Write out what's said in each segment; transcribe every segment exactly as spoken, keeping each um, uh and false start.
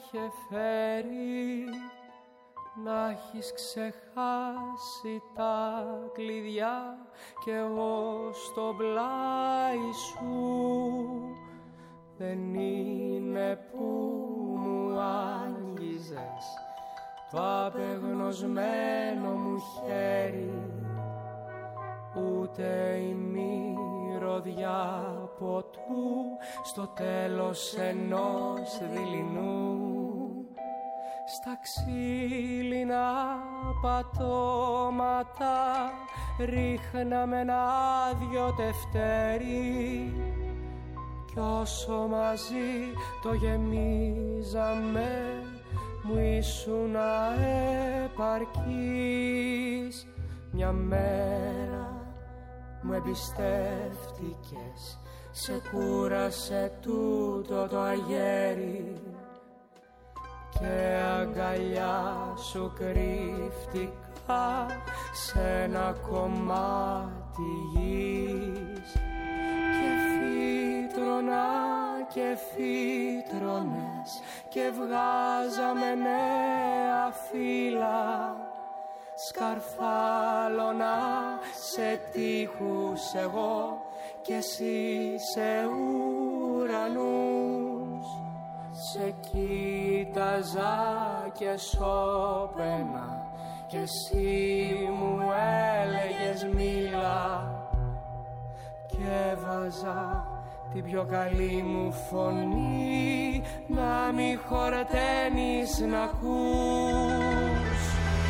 είχε φέρει να έχεις ξεχάσει τα κλειδιά κι εγώ στο πλάι σου. Δεν είναι που μου άγγιζες το απεγνωσμένο μου χέρι, ούτε η μυρωδιά ποτού στο τέλος ενός δειλινού. Στα ξύλινα πατώματα ρίχναμε ένα άδειο τευτέρι κι όσο μαζί το γεμίζαμε μου ήσουν αεπαρκής. Μια μέρα μου εμπιστεύτηκες, σε κούρασε τούτο το αγέρι και αγκαλιά σου κρύφτηκα σε ένα κομμάτι γης και φύτρωνα και φύτρωνες και βγάζαμε νέα φύλλα. Σκαρφάλωνα σε τείχους εγώ και εσύ σε ουρανούς. Σε κοίταζα και σώπαινα και εσύ μου έλεγες μίλα και βάζα την πιο καλή μου φωνή να μη χορταίνεις να ακούς.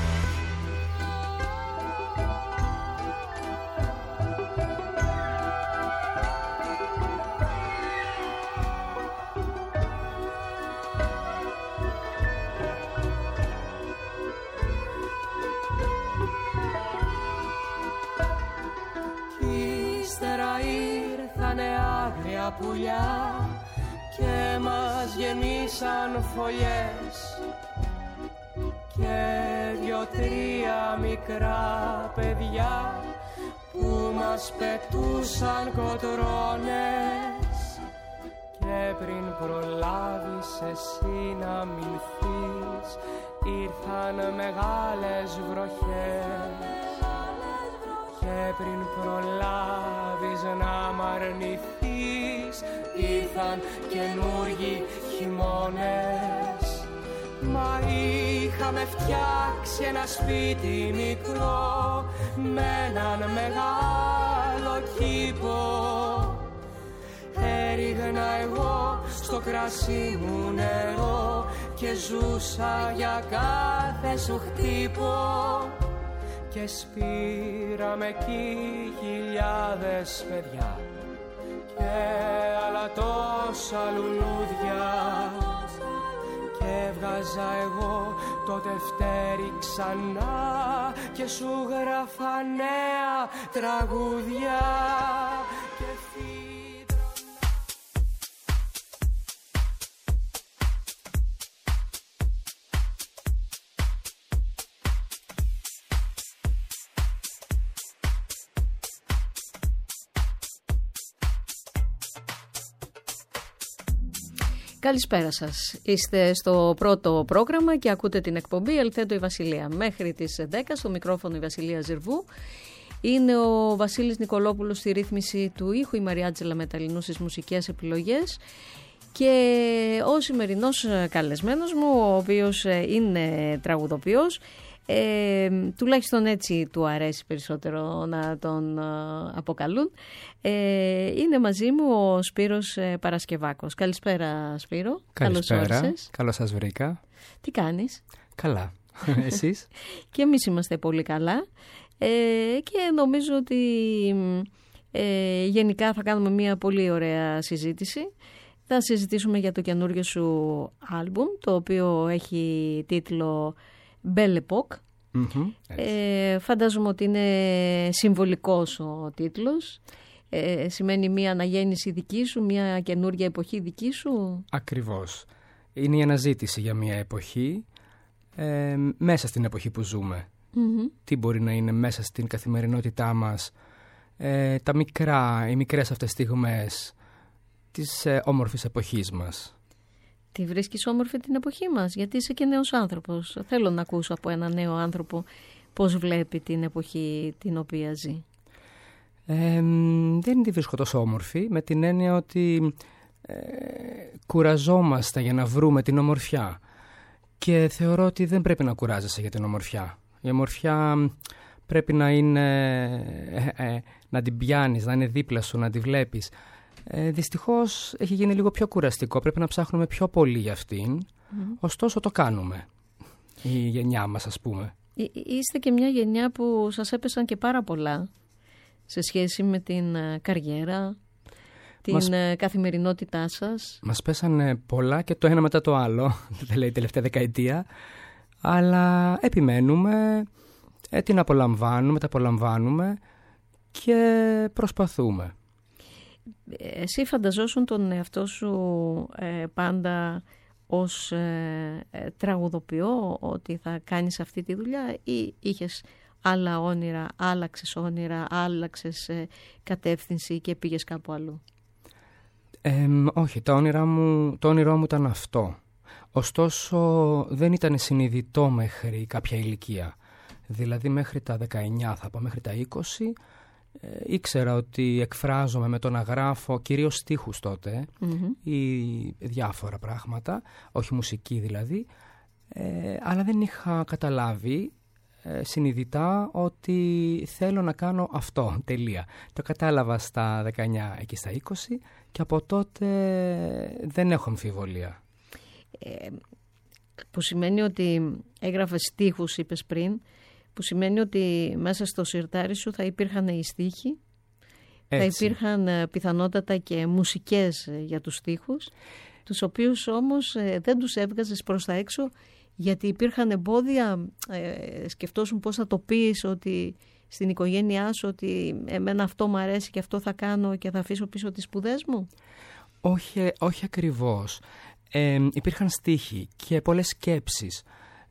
Πουλιά και μας γεμίσαν φωλιές και δυο-τρία μικρά παιδιά που μας πετούσαν κοτρώνες και πριν προλάβεις εσύ να μηνθείς ήρθαν μεγάλες βροχές και πριν προλάβεις να μ' αρνηθείς ήρθαν καινούργοι χειμώνες. Μα είχαμε φτιάξει ένα σπίτι μικρό με έναν μεγάλο κήπο. Έριγνα εγώ στο κρασί μου νερό και ζούσα για κάθε σου χτύπο και σπήραμε εκεί χιλιάδες παιδιά και άλλα τόσα λουλούδια και έβγαζα εγώ το τευτέρι ξανά και σου γράφα νέα τραγούδια και Καλησπέρα σας. Είστε στο πρώτο πρόγραμμα και ακούτε την εκπομπή Ελθέντο η Βασιλεία. Μέχρι τις δέκα στο μικρόφωνο η Βασιλεία Ζερβού. Είναι ο Βασίλης Νικολόπουλος στη ρύθμιση του ήχου, η Μαριάτζελα Μεταλλινού στις μουσικές επιλογές και ο σημερινός καλεσμένος μου, ο οποίος είναι τραγουδοποιός, Ε, τουλάχιστον έτσι του αρέσει περισσότερο να τον ε, αποκαλούν. Ε, είναι μαζί μου ο Σπύρος ε, Παρασκευάκος. Καλησπέρα Σπύρο. Καλησπέρα. Καλώς όρισες. Καλώς σας βρήκα. Τι κάνεις? Καλά. Εσείς? Και εμείς είμαστε πολύ καλά. Ε, και νομίζω ότι ε, γενικά θα κάνουμε μια πολύ ωραία συζήτηση. Θα συζητήσουμε για το καινούργιο σου άλμπουμ, το οποίο έχει τίτλο Belle Époque. Mm-hmm, ε, φαντάζομαι ότι είναι συμβολικός ο τίτλος. Ε, σημαίνει μια αναγέννηση δική σου, μια καινούργια εποχή δική σου. Ακριβώς. Είναι η αναζήτηση για μια εποχή ε, μέσα στην εποχή που ζούμε. Mm-hmm. Τι μπορεί να είναι μέσα στην καθημερινότητά μας, ε, τα μικρά, οι μικρές αυτές στιγμές της ε, όμορφης εποχής μας. Τη βρίσκεις όμορφη την εποχή μας? Γιατί είσαι και νέος άνθρωπος. Θέλω να ακούσω από ένα νέο άνθρωπο πώς βλέπει την εποχή την οποία ζει. Ε, δεν τη βρίσκω τόσο όμορφη, με την έννοια ότι ε, κουραζόμαστε για να βρούμε την ομορφιά. Και θεωρώ ότι δεν πρέπει να κουράζεσαι για την ομορφιά. Η ομορφιά πρέπει να είναι, ε, ε, να την πιάνεις, να είναι δίπλα σου, να τη βλέπεις. Ε, δυστυχώς έχει γίνει λίγο πιο κουραστικό, πρέπει να ψάχνουμε πιο πολύ για αυτήν, mm. ωστόσο το κάνουμε, η γενιά μας ας πούμε. Εί, είστε και μια γενιά που σας έπεσαν και πάρα πολλά σε σχέση με την καριέρα, την μας, καθημερινότητά σας. Μας πέσανε πολλά και το ένα μετά το άλλο, δηλαδή τελευταία δεκαετία, αλλά επιμένουμε, ε, την απολαμβάνουμε, τα απολαμβάνουμε και προσπαθούμε. Εσύ φανταζόσουν τον εαυτό σου ε, πάντα ως ε, ε, τραγουδοποιό, ότι θα κάνεις αυτή τη δουλειά, ή είχες άλλα όνειρα, άλλαξες όνειρα, άλλαξες ε, κατεύθυνση και πήγες κάπου αλλού? Ε, όχι, το όνειρό μου, το όνειρό μου ήταν αυτό. Ωστόσο δεν ήταν συνειδητό μέχρι κάποια ηλικία. Δηλαδή μέχρι τα δεκαεννιά, θα πω, μέχρι τα είκοσι, ε, ήξερα ότι εκφράζομαι με το να γράφω κυρίως στίχους τότε, mm-hmm. ή διάφορα πράγματα, όχι μουσική δηλαδή, ε, αλλά δεν είχα καταλάβει ε, συνειδητά ότι θέλω να κάνω αυτό, τελεία. Το κατάλαβα στα δεκαεννιά, εκεί στα είκοσι, και από τότε δεν έχω αμφιβολία. Ε, που σημαίνει ότι έγραφες στίχους, είπες πριν, που σημαίνει ότι μέσα στο σιρτάρι σου θα υπήρχαν οι στίχοι, έτσι. Θα υπήρχαν πιθανότατα και μουσικές για τους στίχους, τους οποίους όμως δεν τους έβγαζες προς τα έξω γιατί υπήρχαν εμπόδια. Ε, σκεφτόσουν πώς θα το πεις ότι στην οικογένειά σου ότι εμένα αυτό μου αρέσει και αυτό θα κάνω και θα αφήσω πίσω τις σπουδές μου? Όχι, όχι ακριβώς. Ε, υπήρχαν στίχοι και πολλές σκέψεις.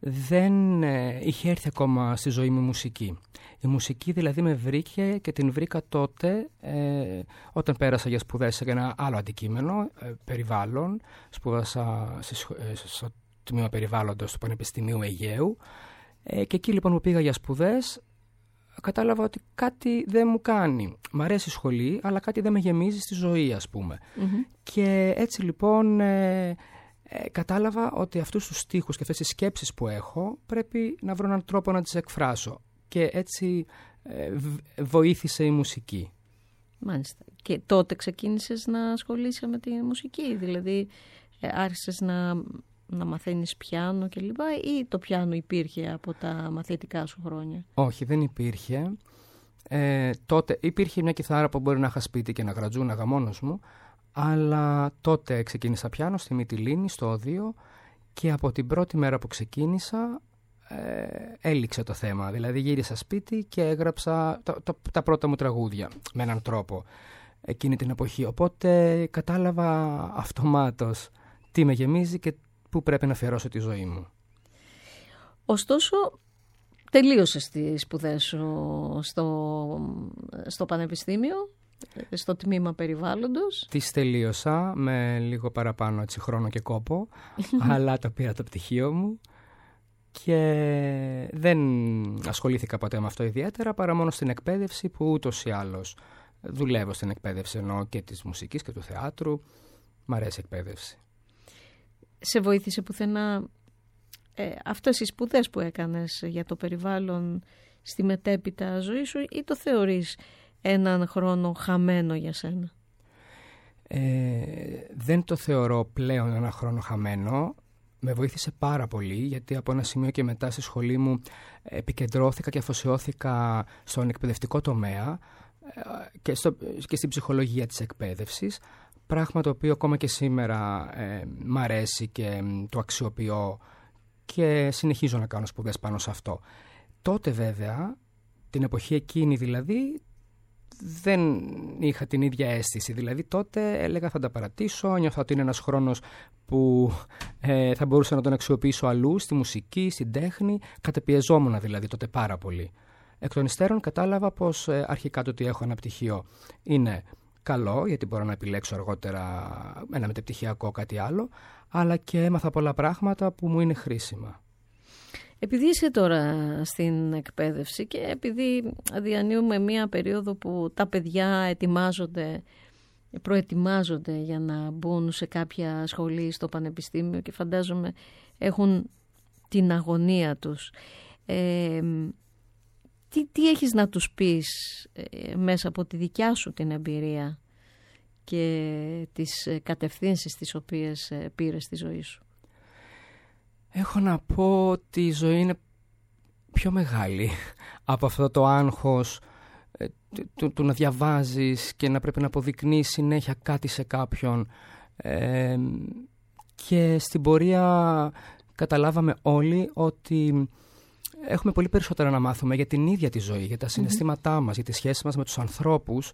Δεν ε, είχε έρθει ακόμα στη ζωή μου μουσική. Η μουσική δηλαδή με βρήκε και την βρήκα τότε ε, όταν πέρασα για σπουδές σε ένα άλλο αντικείμενο, ε, περιβάλλον. Σπούδασα ε, στο τμήμα περιβάλλοντος του Πανεπιστημίου Αιγαίου ε, και εκεί λοιπόν που πήγα για σπουδές κατάλαβα ότι κάτι δεν μου κάνει. Μ' αρέσει η σχολή, αλλά κάτι δεν με γεμίζει στη ζωή, ας πούμε. Mm-hmm. Και έτσι λοιπόν ε, ε, κατάλαβα ότι αυτούς τους στίχους και αυτές τις σκέψεις που έχω πρέπει να βρω έναν τρόπο να τις εκφράσω. Και έτσι ε, βοήθησε η μουσική. Μάλιστα. Και τότε ξεκίνησες να ασχολείσαι με τη μουσική, δηλαδή ε, άρχισες να, να μαθαίνεις πιάνο και λοιπά, ή το πιάνο υπήρχε από τα μαθητικά σου χρόνια? Όχι, δεν υπήρχε. Ε, τότε υπήρχε μια κιθάρα που μπορεί να είχα σπίτι και να γρατζούναγα μόνος μου, αλλά τότε ξεκίνησα πιάνο στη Μυτιλήνη, στο Οδείο, και από την πρώτη μέρα που ξεκίνησα ε, έληξε το θέμα. Δηλαδή γύρισα σπίτι και έγραψα τα, τα, τα πρώτα μου τραγούδια με έναν τρόπο εκείνη την εποχή. Οπότε κατάλαβα αυτομάτως τι με γεμίζει και πού πρέπει να αφιερώσω τη ζωή μου. Ωστόσο, τελείωσες τις σπουδές σου στο, στο Πανεπιστήμιο, στο τμήμα περιβάλλοντος. Τις τελείωσα με λίγο παραπάνω έτσι, χρόνο και κόπο, αλλά το πήρα το πτυχίο μου και δεν ασχολήθηκα ποτέ με αυτό ιδιαίτερα, παρά μόνο στην εκπαίδευση που ούτως ή άλλως δουλεύω στην εκπαίδευση, ενώ και της μουσικής και του θεάτρου. Μ' αρέσει η εκπαίδευση. Σε βοήθησε πουθενά ε, αυτές οι σπουδές που έκανες για το περιβάλλον στη μετέπειτα ζωή σου, ή το θεωρείς έναν χρόνο χαμένο για σένα? Ε, δεν το θεωρώ πλέον ένα χρόνο χαμένο. Με βοήθησε πάρα πολύ, γιατί από ένα σημείο και μετά στη σχολή μου επικεντρώθηκα και αφοσιώθηκα στον εκπαιδευτικό τομέα και, στο, και στην ψυχολογία της εκπαίδευσης, πράγμα το οποίο ακόμα και σήμερα ε, μ' αρέσει και ε, το αξιοποιώ και συνεχίζω να κάνω σπουδές πάνω σε αυτό. Τότε βέβαια, την εποχή εκείνη δηλαδή, δεν είχα την ίδια αίσθηση. Δηλαδή τότε έλεγα θα τα παρατήσω, νιώθω ότι είναι ένας χρόνος που ε, θα μπορούσα να τον αξιοποιήσω αλλού, στη μουσική, στην τέχνη. Κατεπιεζόμουν δηλαδή τότε πάρα πολύ. Εκ των υστέρων κατάλαβα πως ε, αρχικά το ότι έχω ένα πτυχίο είναι καλό, γιατί μπορώ να επιλέξω αργότερα ένα μεταπτυχιακό κάτι άλλο, αλλά και έμαθα πολλά πράγματα που μου είναι χρήσιμα. Επειδή είσαι τώρα στην εκπαίδευση και επειδή διανύουμε μία περίοδο που τα παιδιά ετοιμάζονται, προετοιμάζονται για να μπουν σε κάποια σχολή στο πανεπιστήμιο και φαντάζομαι έχουν την αγωνία τους. Ε, τι, τι έχεις να τους πεις ε, μέσα από τη δικιά σου την εμπειρία και τις κατευθύνσεις τις οποίες ε, πήρες στη ζωή σου? Έχω να πω ότι η ζωή είναι πιο μεγάλη από αυτό το άγχος ε, του, του να διαβάζεις και να πρέπει να αποδεικνύεις συνέχεια κάτι σε κάποιον. Ε, και στην πορεία καταλάβαμε όλοι ότι έχουμε πολύ περισσότερα να μάθουμε για την ίδια τη ζωή, για τα συναισθήματά μας, για τις σχέσεις μας με τους ανθρώπους,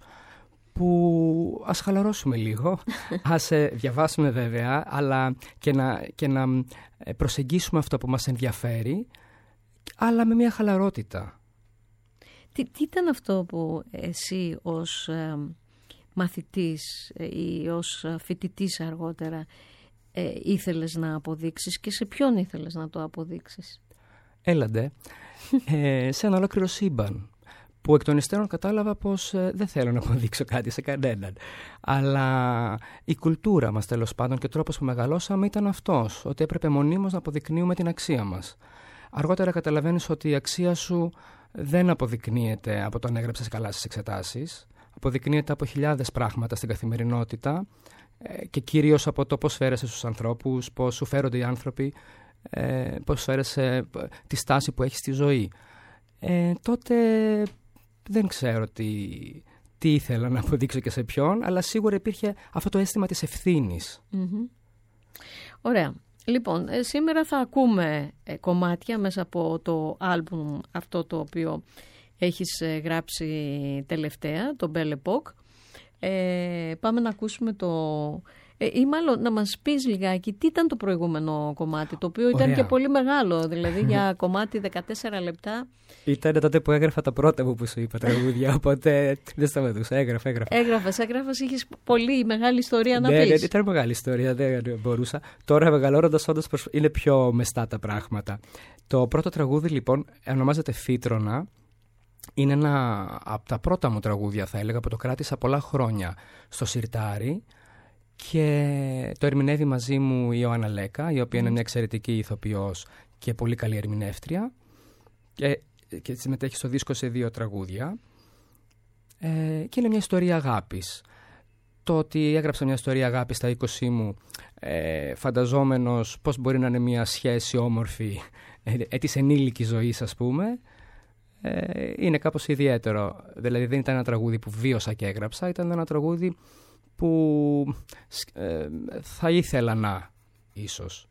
που ας χαλαρώσουμε λίγο, ας ε, διαβάσουμε βέβαια, αλλά και να, και να προσεγγίσουμε αυτό που μας ενδιαφέρει, αλλά με μια χαλαρότητα. Τι, τι ήταν αυτό που εσύ ως ε, μαθητής ή ως φοιτητής αργότερα ε, ήθελες να αποδείξεις και σε ποιον ήθελες να το αποδείξεις? Έλαντε, ε, σε ένα ολόκληρο σύμπαν, που εκ των υστέρων κατάλαβα πως ε, δεν θέλω να αποδείξω κάτι σε κανέναν. Αλλά η κουλτούρα μας, τέλος πάντων, και ο τρόπος που μεγαλώσαμε ήταν αυτός, ότι έπρεπε μονίμως να αποδεικνύουμε την αξία μας. Αργότερα καταλαβαίνεις ότι η αξία σου δεν αποδεικνύεται από το αν έγραψες καλά στις εξετάσεις, αποδεικνύεται από χιλιάδες πράγματα στην καθημερινότητα ε, και κυρίως από το πώς φέρεσαι στους ανθρώπους, πώς σου φέρονται οι άνθρωποι, ε, πώς φέρεσαι τη στάση που έχεις στη ζωή. Ε, τότε δεν ξέρω τι, τι ήθελα να αποδείξω και σε ποιον, αλλά σίγουρα υπήρχε αυτό το αίσθημα της ευθύνης. Mm-hmm. Ωραία. Λοιπόν, ε, σήμερα θα ακούμε ε, κομμάτια μέσα από το άλμπουμ αυτό το οποίο έχεις ε, γράψει τελευταία, το Belle Époque. Ε, πάμε να ακούσουμε το... Ε, ή μάλλον να μας πεις λιγάκι τι ήταν το προηγούμενο κομμάτι, το οποίο ήταν Ωραία. Και πολύ μεγάλο, δηλαδή για κομμάτι δεκατέσσερα λεπτά. Ήταν τότε που έγραφα τα πρώτα μου που σου είπα τραγούδια, οπότε δεν σταματούσα, έγραφα, έγραφα. Έγραφες, έγραφες, είχες πολύ μεγάλη ιστορία να ναι, πεις. Ναι, ήταν μεγάλη ιστορία, δεν μπορούσα. Τώρα μεγαλώνοντας όντως είναι πιο μεστά τα πράγματα. Το πρώτο τραγούδι λοιπόν ονομάζεται Φύτρωνα. Είναι ένα από τα πρώτα μου τραγούδια, θα έλεγα, που το κράτησα πολλά χρόνια στο σιρτάρι. Και το ερμηνεύει μαζί μου η Ιωάννα Λέκα, η οποία mm. είναι μια εξαιρετική ηθοποιός και πολύ καλή ερμηνεύτρια, και, και συμμετέχει στο δίσκο σε δύο τραγούδια, ε, και είναι μια ιστορία αγάπης. Το ότι έγραψα μια ιστορία αγάπης στα είκοσι μου, ε, φανταζόμενος πώς μπορεί να είναι μια σχέση όμορφη ε, ε, της ενήλικης ζωής, ας πούμε, ε, είναι κάπως ιδιαίτερο. Δηλαδή δεν ήταν ένα τραγούδι που βίωσα και έγραψα, ήταν ένα τραγούδι που ε, θα ήθελα να, ίσως.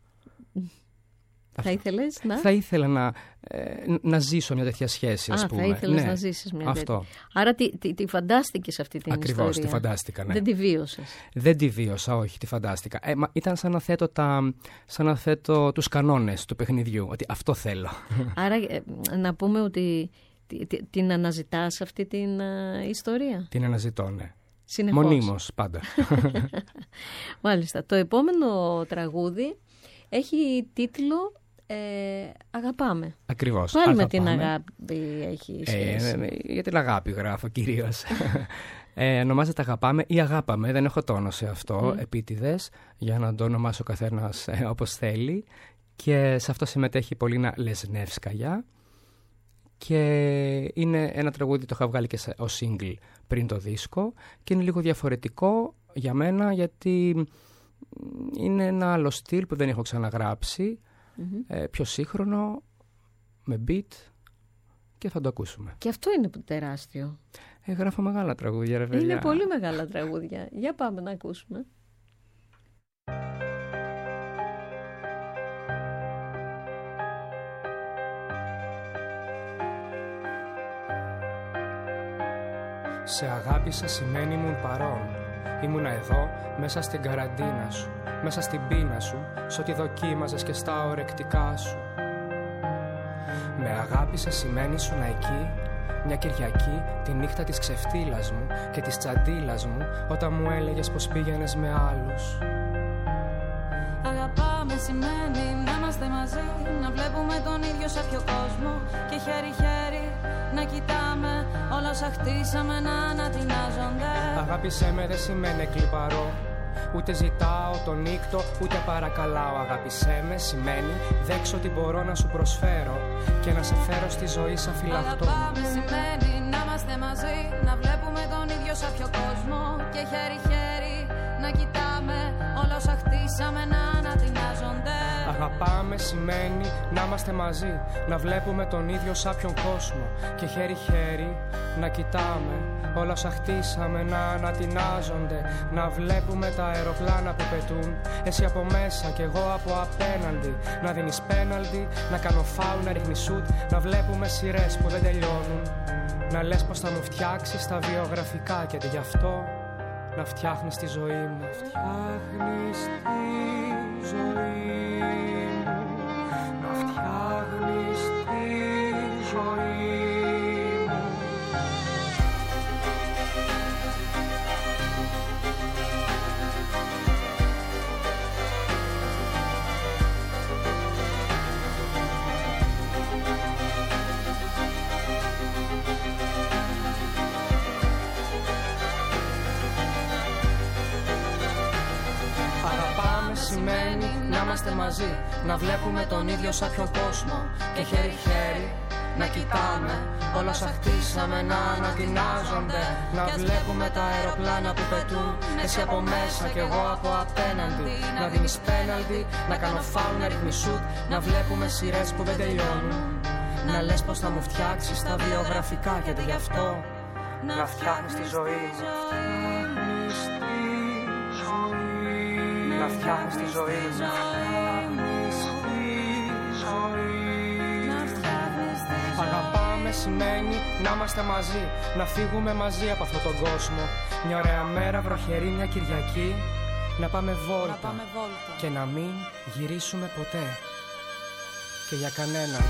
Θα ήθελες να... Θα ήθελα να, ε, να ζήσω μια τέτοια σχέση, ας Α, πούμε. θα ήθελες ναι, να ζήσεις μια αυτό. τέτοια. Άρα τη, τη, τη φαντάστηκες αυτή την Ακριβώς, ιστορία. Ακριβώς, τη φαντάστηκα, ναι. Δεν τη βίωσες. Δεν τη βίωσα, όχι, τη φαντάστηκα. Ε, μα, ήταν σαν να, θέτω τα, σαν να θέτω τους κανόνες του παιχνιδιού, ότι αυτό θέλω. Άρα ε, να πούμε ότι την, την αναζητάς αυτή την uh, ιστορία. Την αναζητώ, ναι. Συνεχώς. Μονίμως, πάντα. Μάλιστα. Το επόμενο τραγούδι έχει τίτλο ε, «Αγαπάμε». Ακριβώς. Πάλι με την αγάπη έχει σχέση. Ε, για την αγάπη γράφω κυρίως. ε, ονομάζεται «Αγαπάμε» ή «Αγάπαμε». Δεν έχω τόνο σε αυτό, mm. επίτηδες, για να το ονομάσει ο καθένας ε, όπως θέλει. Και σε αυτό συμμετέχει η Πολίνα Λεσνεύσκαγια. Και είναι ένα τραγούδι, το είχα βγάλει και ως single πριν το δίσκο, και είναι λίγο διαφορετικό για μένα, γιατί είναι ένα άλλο στυλ που δεν έχω ξαναγράψει, mm-hmm. ε, πιο σύγχρονο, με beat, και θα το ακούσουμε. Και αυτό είναι τεράστιο. Ε, γράφω μεγάλα τραγούδια, ρε παιδιά. Είναι πολύ μεγάλα τραγούδια. Για πάμε να ακούσουμε. Σε αγάπησα σημαίνει ήμουν παρόν. Ήμουνα εδώ, μέσα στην καραντίνα σου, μέσα στην πείνα σου, σ' ό,τι δοκίμαζες και στα ορεκτικά σου. Με αγάπησα σημαίνει ήσουν εκεί, Μια Κυριακή, τη νύχτα της ξεφτύλας μου και της τσαντίλας μου, όταν μου έλεγες πως πήγαινες με άλλους. Αγαπάμε σημαίνει να είμαστε μαζί, να βλέπουμε τον ίδιο σε ποιο κόσμο και χέρι-χέρι να κοιτάμε όλα όσα χτίσαμε να ανατινάζονται. Αγάπησέ με δεν σημαίνει κλιπαρό, ούτε ζητάω τον νύκτο, ούτε παρακαλάω. Αγάπησέ με σημαίνει δέξω τι μπορώ να σου προσφέρω και να σε φέρω στη ζωή σαν φυλαχτό. Αγαπάμε σημαίνει να είμαστε μαζί, να βλέπουμε τον ίδιο σε ποιο κόσμο και χέρι-χέρι να κοιτάμε όλα όσα χτίσαμε να ανατινάζονται. Αγαπάμε σημαίνει να είμαστε μαζί, να βλέπουμε τον ίδιο σαν ποιον κόσμο και χέρι-χέρι να κοιτάμε όλα όσα χτίσαμε να ανατινάζονται. Να βλέπουμε τα αεροπλάνα που πετούν, εσύ από μέσα κι εγώ από απέναντι. Να δίνεις πέναλτι, να κάνω φάουλ, να ρίχνεις σουτ. Να βλέπουμε σειρές που δεν τελειώνουν. Να λες πως θα μου φτιάξεις τα βιογραφικά και γι' αυτό να φτιάχνεις τη ζωή μου. Φτιάχνεις τη ζωή μου, να φτιάχνεις τη ζωή μου. Σημαίνει να είμαστε μαζί, να βλέπουμε τον ίδιο σαν ποιον κόσμο και χέρι-χέρι να κοιτάμε όλα όσα χτίσαμε να ανατινάζονται. Να βλέπουμε τα αεροπλάνα που πετούν, εσύ από μέσα κι εγώ από απέναντι. Να δίνεις πέναλτι, να κάνω φάουλ, να ρίχνεις σουτ. Να βλέπουμε σειρές που δεν τελειώνουν. Να λες πως θα μου φτιάξεις τα βιογραφικά και γι' αυτό να φτιάχνεις τη ζωή μου. Να φτιάχνεις τη ζωή μου. Αγαπάμε σημαίνει να είμαστε μαζί, να φύγουμε μαζί από αυτόν τον κόσμο. Μια ωραία μέρα βροχερή, μια Κυριακή, να πάμε βόλτα, να πάμε βόλτα και να μην γυρίσουμε ποτέ και για κανέναν.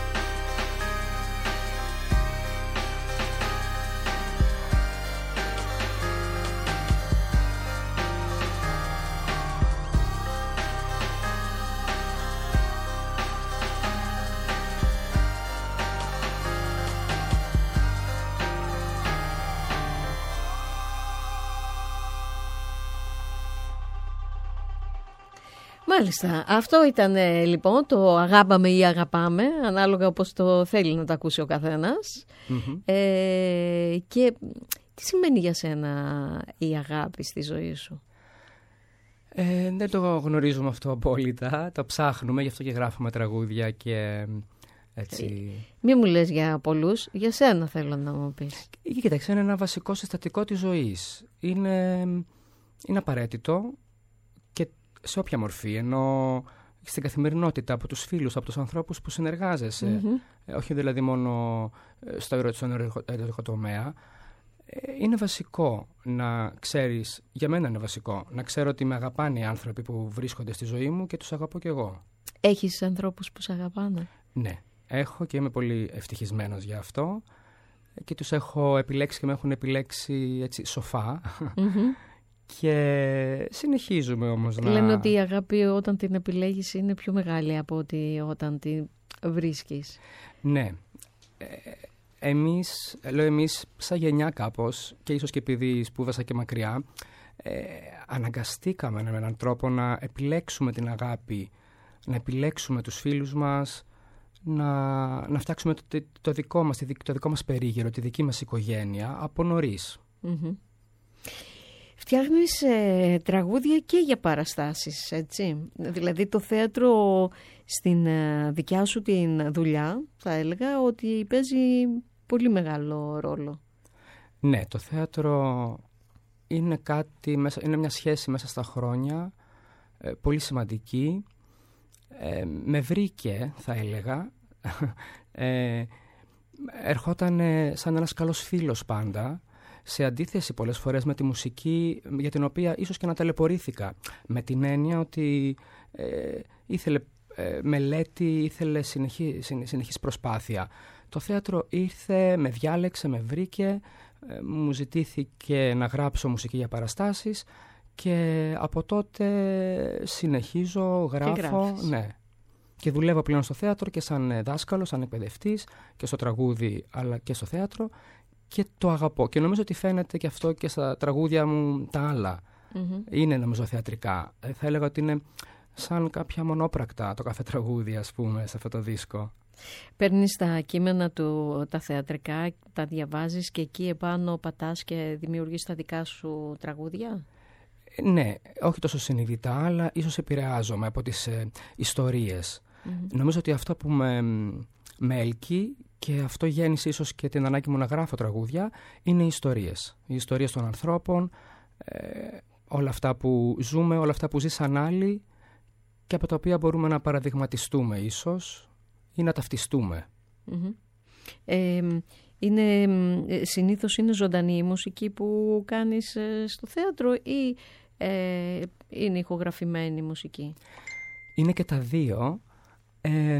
Μάλιστα. Αυτό ήταν λοιπόν το αγάπαμε ή αγαπάμε, ανάλογα όπως το θέλει να το ακούσει ο καθένας. Mm-hmm. Ε, και τι σημαίνει για σένα η αγάπη στη ζωή σου? Ε, δεν το γνωρίζουμε αυτό απόλυτα, το ψάχνουμε, γι' αυτό και γράφουμε τραγούδια και έτσι. Μη μου λες για πολλούς, για σένα θέλω να μου πεις. Κοίταξε, είναι ένα βασικό συστατικό της ζωής. Είναι, είναι απαραίτητο και σε όποια μορφή, ενώ στην καθημερινότητα, από τους φίλους, από τους ανθρώπους που συνεργάζεσαι, mm-hmm. όχι δηλαδή μόνο στο ερωτικό τομέα. Είναι βασικό να ξέρεις, για μένα είναι βασικό, να ξέρω ότι με αγαπάνε οι άνθρωποι που βρίσκονται στη ζωή μου και τους αγαπώ κι εγώ. Έχεις ανθρώπους που σε αγαπάνε? Ναι, έχω και είμαι πολύ ευτυχισμένος για αυτό και τους έχω επιλέξει και με έχουν επιλέξει έτσι σοφά. Mm-hmm. Και συνεχίζουμε όμως να... Λένε ότι η αγάπη όταν την επιλέγεις είναι πιο μεγάλη από ότι όταν την βρίσκεις. Ναι. Ε, εμείς, λέω εμείς σαν γενιά κάπως, και ίσως και επειδή σπούδασα και μακριά, ε, αναγκαστήκαμε με έναν τρόπο να επιλέξουμε την αγάπη, να επιλέξουμε τους φίλους μας, να, να φτιάξουμε το, το, δικό μας, το δικό μας περίγυρο, τη δική μας οικογένεια από νωρίς. Mm-hmm. Φτιάχνεις ε, τραγούδια και για παραστάσεις, έτσι. Δηλαδή το θέατρο στην ε, δικιά σου την δουλειά, θα έλεγα ότι παίζει πολύ μεγάλο ρόλο. Ναι, το θέατρο είναι κάτι, μέσα, είναι μια σχέση μέσα στα χρόνια, ε, πολύ σημαντική. Ε, με βρήκε, θα έλεγα, ε, ερχόταν σαν ένας καλός φίλος πάντα, σε αντίθεση πολλές φορές με τη μουσική για την οποία ίσως και να ταλαιπωρήθηκα. Με την έννοια ότι ε, ήθελε ε, μελέτη, ήθελε συνεχή, συνεχής προσπάθεια. Το θέατρο ήρθε, με διάλεξε, με βρήκε, μου ζητήθηκε να γράψω μουσική για παραστάσεις και από τότε συνεχίζω, γράφω, και ναι. Και δουλεύω πλέον στο θέατρο και σαν δάσκαλος, σαν εκπαιδευτής και στο τραγούδι αλλά και στο θέατρο και το αγαπώ. Και νομίζω ότι φαίνεται και αυτό και στα τραγούδια μου τα άλλα. Mm-hmm. Είναι νομίζω θεατρικά. Θα έλεγα ότι είναι σαν κάποια μονόπρακτα το κάθε τραγούδι, ας πούμε, σε αυτό το δίσκο. Παίρνεις τα κείμενα του, τα θεατρικά, τα διαβάζεις και εκεί επάνω πατάς και δημιουργείς τα δικά σου τραγούδια? Ναι, όχι τόσο συνειδητά, αλλά ίσως επηρεάζομαι από τις ε, ιστορίες. Mm-hmm. Νομίζω ότι αυτό που με, με ελκύει και αυτό γέννησε ίσως και την ανάγκη μου να γράφω τραγούδια είναι οι ιστορίες. Οι ιστορίες των ανθρώπων, ε, όλα αυτά που ζούμε, όλα αυτά που ζήσαν άλλοι και από τα οποία μπορούμε να παραδειγματιστούμε ίσως ή να ταυτιστούμε. Mm-hmm. Ε, είναι, συνήθως είναι ζωντανή η μουσική που κάνεις στο θέατρο ή ε, είναι ηχογραφημένη η μουσική? Είναι και τα δύο. Ε,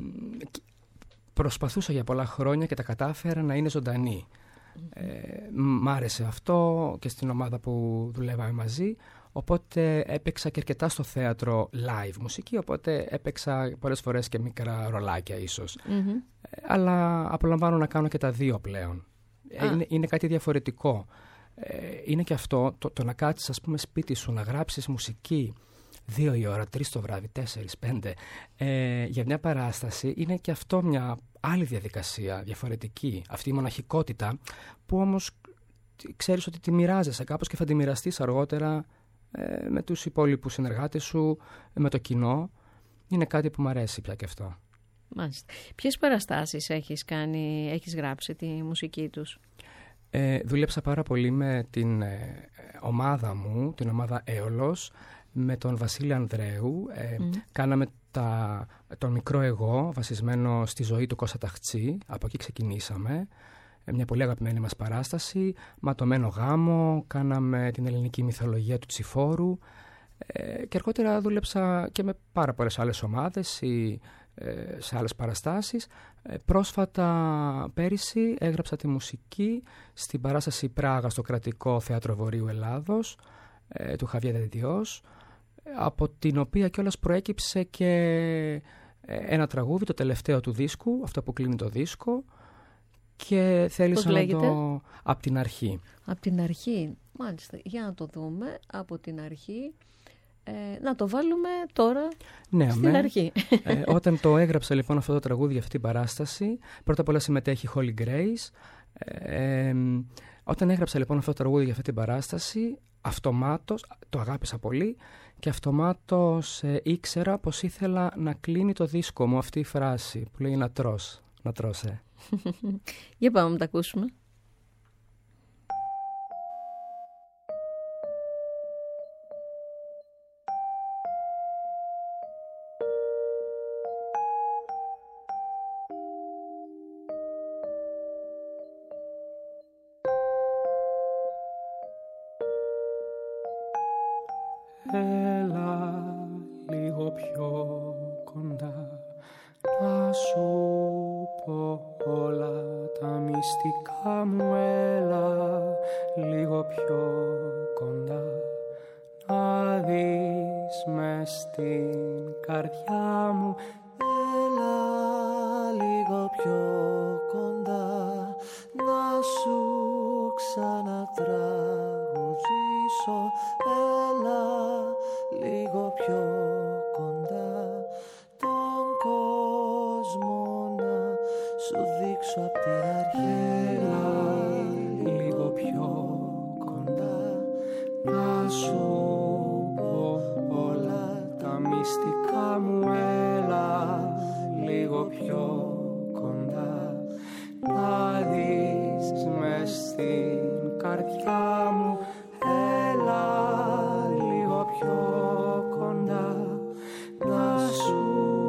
προσπαθούσα για πολλά χρόνια και τα κατάφερα να είναι ζωντανή. Mm-hmm. Ε, μ' άρεσε αυτό και στην ομάδα που δουλεύαμε μαζί. Οπότε έπαιξα και αρκετά στο θέατρο live μουσική, οπότε έπαιξα πολλές φορές και μικρά ρολάκια ίσως. Mm-hmm. Ε, αλλά απολαμβάνω να κάνω και τα δύο πλέον. Ε, είναι, είναι κάτι διαφορετικό. Ε, είναι και αυτό, το, το να κάτσεις ας πούμε σπίτι σου, να γράψεις μουσική δύο η ώρα, τρεις το βράδυ, τέσσερις, πέντε, ε, για μια παράσταση, είναι και αυτό μια άλλη διαδικασία, διαφορετική. Αυτή η μοναχικότητα που όμως ξέρεις ότι τη μοιράζεσαι κάπως και θα τη μοιραστείς αργότερα ε, με τους υπόλοιπους συνεργάτες σου, με το κοινό. Είναι κάτι που μου αρέσει πια και αυτό. Μάλιστα. Ποιες παραστάσεις έχεις κάνει, έχεις γράψει τη μουσική τους? Ε, δούλεψα πάρα πολύ με την ε, ομάδα μου, την ομάδα Έολος, με τον Βασίλη Ανδρέου. Ε, mm. Κάναμε τα, τον μικρό εγώ, βασισμένο στη ζωή του Κώστα Ταχτσή. Από εκεί ξεκινήσαμε. Ε, μια πολύ αγαπημένη μας παράσταση. Ματωμένο γάμο, κάναμε την ελληνική μυθολογία του Τσιφόρου. Ε, και αργότερα δούλεψα και με πάρα πολλές άλλες ομάδες ή ε, σε άλλες παραστάσεις. Ε, πρόσφατα πέρυσι έγραψα τη μουσική στην παράσταση Πράγα στο Κρατικό Θέατρο Βορείου Ελλάδος ε, του Χαβιέ Δεντιός, από την οποία κιόλας προέκυψε και ένα τραγούδι, το τελευταίο του δίσκου, αυτό που κλείνει το δίσκο, και θέλησα να το... Από την αρχή. Από την αρχή, μάλιστα. Για να το δούμε, από την αρχή. Ε, να το βάλουμε τώρα ναι, στην με, αρχή. Ε, όταν το έγραψα λοιπόν αυτό το τραγούδι για αυτή την παράσταση, πρώτα απ' όλα συμμετέχει Holy Grace. Ε, ε, όταν έγραψα λοιπόν αυτό το τραγούδι για αυτή την παράσταση, αυτομάτως, το αγάπησα πολύ και αυτομάτως ε, ήξερα πως ήθελα να κλείνει το δίσκο μου αυτή η φράση που λέει να τρως, να τρως, ε. Για πάμε να τα ακούσουμε. Έλα λίγο πιο κοντά να σου πω όλα τα μυστικά μου. Έλα λίγο πιο κοντά να δεις μες στην καρδιά μου. Έλα λίγο πιο κοντά να σου ξανατραγουδήσω. Έλα λίγο πιο κοντά τον κόσμο να σου δείξω απ' την αρχή. Έλα λίγο πιο κοντά να σου πω όλα τα μυστικά μου. Έλα λίγο πιο κοντά να δεις μες στην καρδιά μου. Έλα λίγο πιο κοντά να σου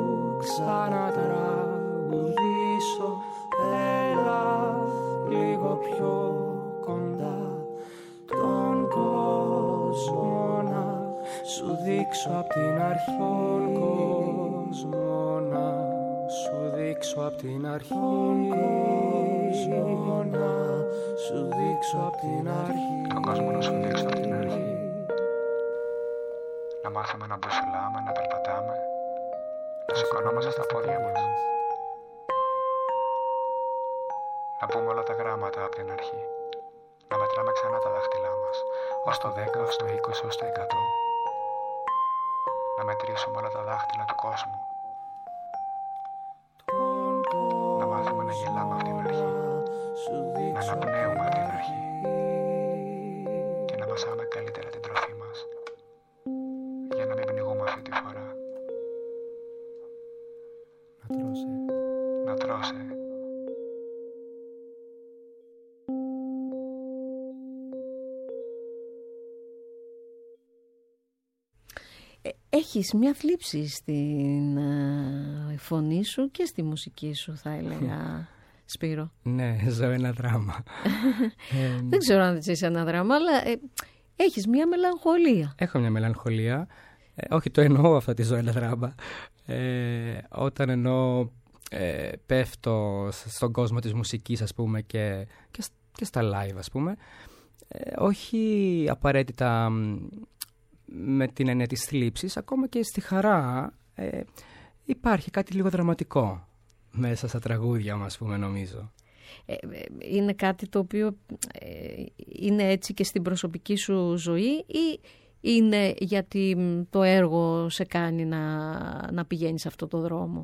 ξανατραγουδήσω. Έλα λίγο πιο κοντά τον κόσμο να σου δείξω απ' την αρχή. Τον κόσμο να σου δείξω δείξω απ' την αρχή. Τον κόσμο να σου δείξω απ' την αρχή. Τον κόσμο να σου δείξω απ' την αρχή. Να μάθουμε να μπουσουλάμε, να περπατάμε, να σηκωνόμαστε στα πόδια μας. Να πούμε όλα τα γράμματα απ' την αρχή. Να μετράμε ξανά τα δάχτυλά μας, ως το δέκα, ως το είκοσι, ως το εκατό. Να μετρήσουμε όλα τα δάχτυλα του κόσμου. Να μάθουμε να γελάμε απ' την αρχή. Να αναπνέουμε απ' την αρχή. Και να μασάμε καλύτερα την τροφή μας, για να μην πνιγούμε αυτή τη φορά. Να τρώσε. Να τρώσε. Έχεις μια θλίψη στην uh, φωνή σου και στη μουσική σου, θα έλεγα, Σπύρο. Ναι, ζω ένα δράμα. ε, Δεν ξέρω αν ζεις ένα δράμα, αλλά ε, έχεις μια μελαγχολία. Έχω μια μελαγχολία. Ε, όχι, το εννοώ αυτό, τη ζω ένα δράμα. Ε, όταν εννοώ ε, πέφτω στον κόσμο της μουσικής, ας πούμε, και, και, και στα live, ας πούμε. Ε, όχι απαραίτητα με την έννοια της θλίψης, ακόμα και στη χαρά ε, υπάρχει κάτι λίγο δραματικό μέσα στα τραγούδια μας, πούμε, νομίζω. Ε, είναι κάτι το οποίο ε, είναι έτσι και στην προσωπική σου ζωή, ή είναι γιατί το έργο σε κάνει να, να πηγαίνεις σε αυτό το δρόμο?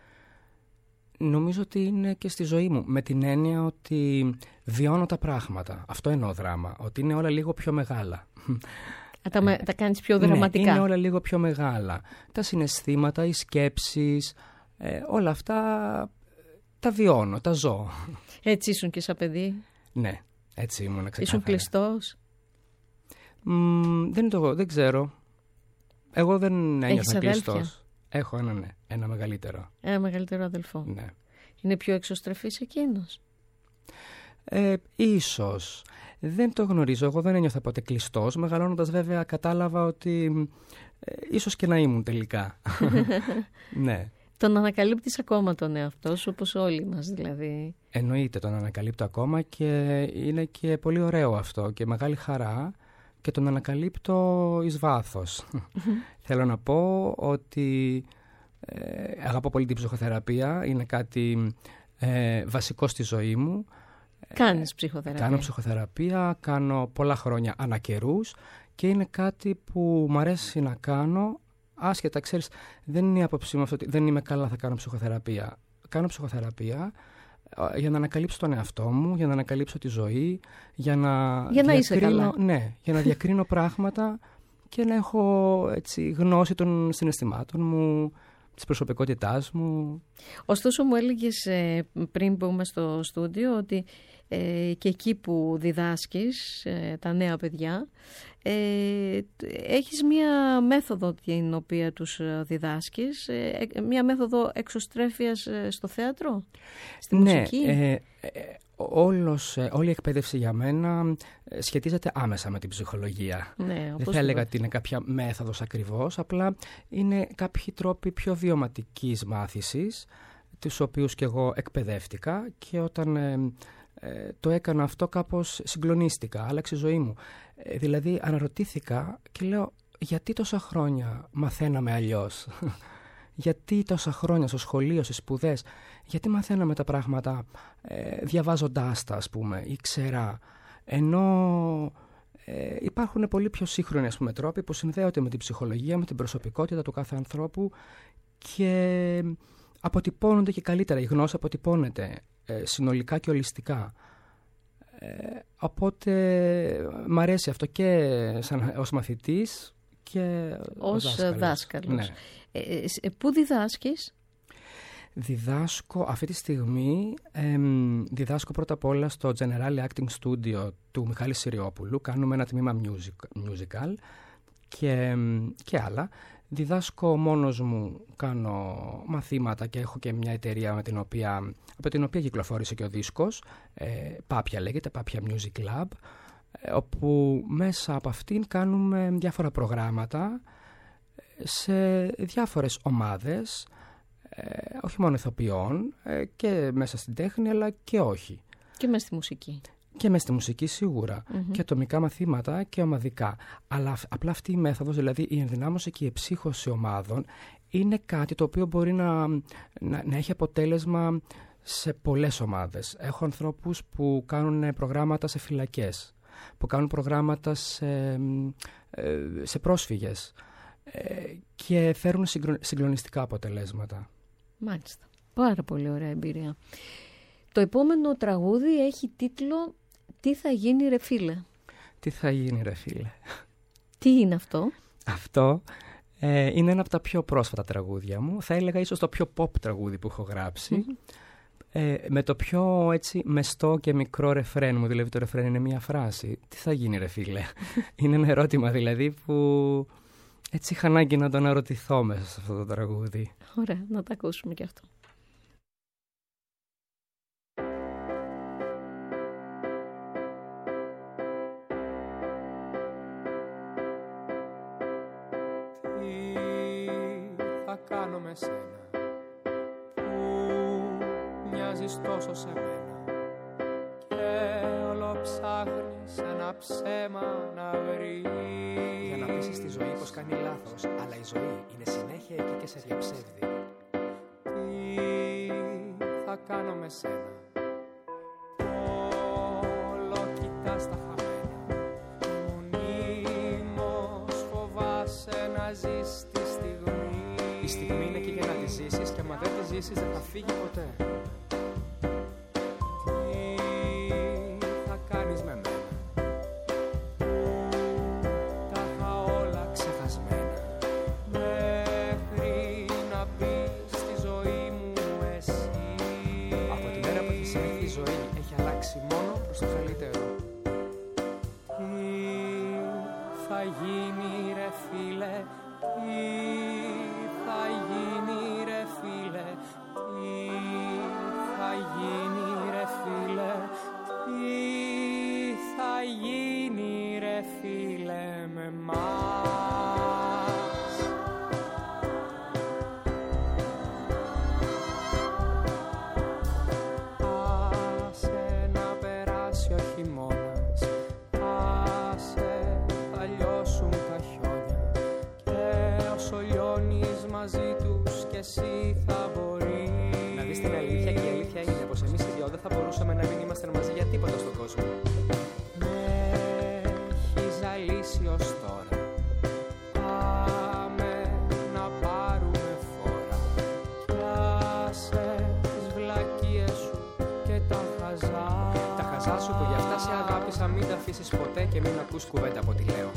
Νομίζω ότι είναι και στη ζωή μου, με την έννοια ότι βιώνω τα πράγματα. Αυτό εννοώ δράμα, ότι είναι όλα λίγο πιο μεγάλα. Τα, με, τα κάνεις πιο δραματικά. Ναι, είναι όλα λίγο πιο μεγάλα. Τα συναισθήματα, οι σκέψεις, ε, όλα αυτά τα βιώνω, τα ζω. Έτσι ήσουν και σαν παιδί? Ναι, έτσι ήμουν ξεκάθαρα. Ήσουν κλειστός? Mm, δεν, το, δεν ξέρω. Εγώ δεν ένιωθα κλειστός. Έχω ένα, ναι, ένα μεγαλύτερο. Ένα μεγαλύτερο αδελφό. Ναι. Είναι πιο εξωστρεφής εκείνος? Ε, ίσως. Δεν το γνωρίζω. Εγώ δεν ένιωθα ποτέ κλειστός. Μεγαλώνοντας, βέβαια, κατάλαβα ότι ε, ίσως και να ήμουν τελικά. Ναι. Τον ανακαλύπτεις ακόμα τον εαυτό σου, όπως όλοι μας δηλαδή? Εννοείται, τον ανακαλύπτω ακόμα και είναι και πολύ ωραίο αυτό και μεγάλη χαρά, και τον ανακαλύπτω εις βάθος. Θέλω να πω ότι ε, αγαπώ πολύ την ψυχοθεραπεία. Είναι κάτι ε, βασικό στη ζωή μου. Κάνεις ψυχοθεραπεία? Κάνω ψυχοθεραπεία, κάνω πολλά χρόνια ανά καιρούς και είναι κάτι που μου αρέσει να κάνω, άσχετα, ξέρεις, δεν είναι η άποψή μου αυτό ότι δεν είμαι καλά, θα κάνω ψυχοθεραπεία. Κάνω ψυχοθεραπεία για να ανακαλύψω τον εαυτό μου, για να ανακαλύψω τη ζωή, για να, για να είσαι καλά. Ναι, για να διακρίνω πράγματα και να έχω έτσι γνώση των συναισθημάτων μου, της προσωπικότητάς μου. Ωστόσο, μου έλεγες ε, πριν μπούμε στο στούντιο ότι ε, και εκεί που διδάσκεις ε, τα νέα παιδιά, ε, έχεις μία μέθοδο την οποία τους διδάσκεις, ε, μία μέθοδο εξωστρέφειας στο θέατρο, στη ναι, μουσική. Ε, ε, όλος, όλη η εκπαίδευση για μένα σχετίζεται άμεσα με την ψυχολογία. Ναι, δεν θα έλεγα ότι είναι κάποια μέθοδος ακριβώς, απλά είναι κάποιοι τρόποι πιο βιωματικής μάθησης, τους οποίους και εγώ εκπαιδεύτηκα, και όταν ε, ε, το έκανα αυτό κάπως συγκλονίστηκα, άλλαξε η ζωή μου. Ε, δηλαδή αναρωτήθηκα και λέω, γιατί τόσα χρόνια μαθαίναμε αλλιώς? Γιατί τόσα χρόνια στο σχολείο, στις σπουδές, γιατί μαθαίναμε τα πράγματα ε, διαβάζοντάς τα, ας πούμε, ή ξερά, ενώ ε, υπάρχουν πολύ πιο σύγχρονοι, ας πούμε, τρόποι που συνδέονται με την ψυχολογία, με την προσωπικότητα του κάθε ανθρώπου και αποτυπώνονται και καλύτερα, η γνώση αποτυπώνεται ε, συνολικά και ολιστικά. Ε, οπότε μ' αρέσει αυτό και σαν, ως μαθητής και ως, ως δάσκαλος. δάσκαλος. Ναι. Ε, ε, πού διδάσκεις? Διδάσκω αυτή τη στιγμή, ε, διδάσκω πρώτα απ' όλα στο General Acting Studio του Μιχάλη Συριόπουλου. Κάνουμε ένα τμήμα music, musical και, και άλλα. Διδάσκω μόνος μου, κάνω μαθήματα και έχω και μια εταιρεία με την οποία, από την οποία κυκλοφόρησε και ο δίσκος, ε, Πάπια λέγεται, Πάπια Music Lab, ε, όπου μέσα από αυτήν κάνουμε διάφορα προγράμματα σε διάφορες ομάδες, ε, όχι μόνο ηθοποιών ε, και μέσα στην τέχνη, αλλά και όχι. Και μέσα στη μουσική. Και μέσα στη μουσική σίγουρα. Mm-hmm. Και ατομικά μαθήματα και ομαδικά. Αλλά απλά αυτή η μέθοδος, δηλαδή η ενδυνάμωση και η εψύχωση ομάδων, είναι κάτι το οποίο μπορεί να, να, να έχει αποτέλεσμα σε πολλές ομάδες. Έχω ανθρώπους που κάνουν προγράμματα σε φυλακές, που κάνουν προγράμματα σε, σε πρόσφυγες και φέρουν συγκλονιστικά αποτελέσματα. Μάλιστα. Πάρα πολύ ωραία εμπειρία. Το επόμενο τραγούδι έχει τίτλο «Τι θα γίνει ρε φίλε». Τι θα γίνει ρε φίλε. Τι είναι αυτό? Αυτό ε, είναι ένα από τα πιο πρόσφατα τραγούδια μου. Θα έλεγα ίσως το πιο pop τραγούδι που έχω γράψει. Mm-hmm. Ε, με το πιο έτσι μεστό και μικρό ρεφρέν μου. Δηλαδή το ρεφρέν είναι μία φράση. Τι θα γίνει ρε φίλε. Είναι ένα ερώτημα δηλαδή που έτσι είχα ανάγκη να το αναρωτηθώ μέσα σε αυτό το τραγούδι. Ωραία, να τα ακούσουμε κι αυτό. Κάνω με σένα που μοιάζεις τόσο σε μένα και όλο ψάχνεις ένα ψέμα να βρεις για να πείσεις τη ζωή πως κάνει λάθος, αλλά η ζωή είναι συνέχεια εκεί και σε διαψεύδει. Τι θα κάνω με σένα, όλο κοιτάς τα χαμένα, μονίμως φοβάσαι να ζεις τη στιγμή. Η στιγμή είναι εκεί για να τη ζήσεις και άμα δεν τη ζήσεις δεν θα φύγει ποτέ. Τι θα κάνεις με μένα, τα είχα όλα ξεχασμένα, μέχρι να μπεις στη ζωή μου εσύ. Από τη μέρα που έχεις έρθει η ζωή έχει αλλάξει μόνο προς το καλύτερο. Τι θα γίνει ρε φίλε, τι θα γίνει ρε φίλε, τι θα γίνει ρε φίλε, τι θα γίνει ρε φίλε με μας. Άσε να περάσει ο χειμώνας, άσε θα λιώσουν τα χιόνια και όσο λιώνεις μαζί τους κι εσύ θα μπορείς να δεις την αλήθεια, και η αλήθεια είναι πως εμείς οι δυο δεν θα μπορούσαμε να μην είμαστε μαζί για τίποτα στον κόσμο. Με έχει ζαλίσει ως τώρα, πάμε να πάρουμε φόρα κι άσε τις βλακίες σου και τα χαζά. Τα χαζά σου που γι' αυτά σε αγάπησα, μην τα αφήσεις ποτέ και μην ακούς κουβέντα από ό,τι λέω.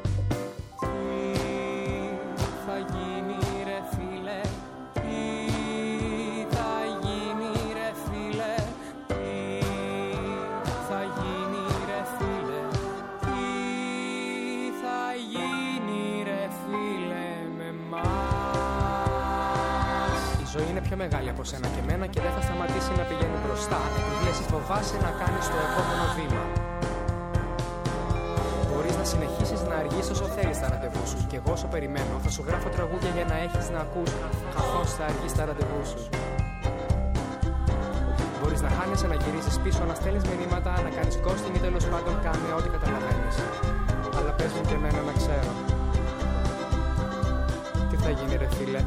Τι θα γίνει ρε φίλε, τι θα γίνει ρε φίλε, τι θα γίνει ρε φίλε, τι θα γίνει ρε φίλε με μας. Η ζωή είναι πιο μεγάλη από σένα και εμένα και δεν θα σταματήσει να πηγαίνει μπροστά επειδή εσύ φοβάσαι να κάνεις το επόμενο βήμα. Μπορείς να συνεχίσεις να αργείς όσο θέλεις τα ραντεβού σου και εγώ όσο περιμένω θα σου γράφω τραγούδια για να έχεις να ακούς καθώς θα αργείς τα ραντεβού σου. Μπορείς να χάνεσαι, να γυρίζεις πίσω, να στέλνεις μηνύματα, να κάνεις ghosting ή τέλος πάντων κάνε ό,τι καταλαβαίνεις. Αλλά πες μου και εμένα να ξέρω. Τι θα γίνει ρε φίλε.